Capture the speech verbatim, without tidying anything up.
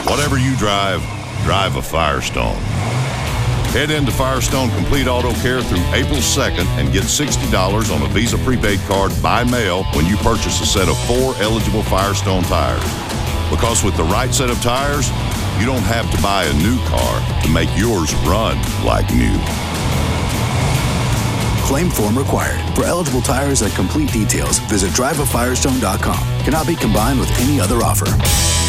Whatever you drive, drive a Firestone. Head into Firestone Complete Auto Care through April second and get sixty dollars on a Visa prepaid card by mail when you purchase a set of four eligible Firestone tires. Because with the right set of tires, you don't have to buy a new car to make yours run like new. Claim form required. For eligible tires and complete details, visit drive a firestone dot com. Cannot be combined with any other offer.